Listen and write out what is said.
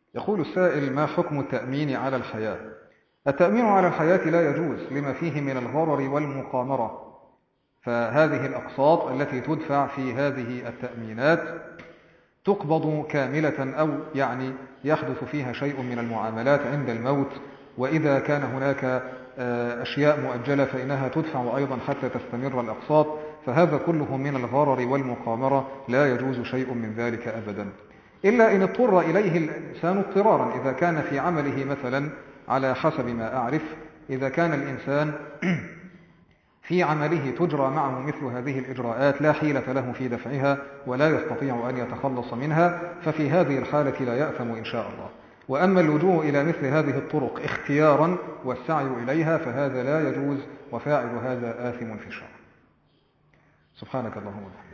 يقول السائل: ما حكم التأمين على الحياة؟ التأمين على الحياة لا يجوز لما فيه من الغرر والمقامرة، فهذه الأقساط التي تدفع في هذه التأمينات تقبض كاملة، أو يعني يحدث فيها شيء من المعاملات عند الموت، وإذا كان هناك أشياء مؤجلة فإنها تدفع أيضا حتى تستمر الأقساط، فهذا كله من الغرر والمقامرة، لا يجوز شيء من ذلك أبدا، إلا إن اضطر إليه الإنسان اضطرارا. إذا كان في عمله مثلا، على حسب ما أعرف، إذا كان الإنسان في عمله تجرى معه مثل هذه الإجراءات لا حيلة له في دفعها ولا يستطيع أن يتخلص منها، ففي هذه الحالة لا يأثم إن شاء الله. وأما اللجوء إلى مثل هذه الطرق اختيارا والسعي إليها فهذا لا يجوز، وفاعل هذا آثم في الشرع. سبحانك اللهم وبحمدك.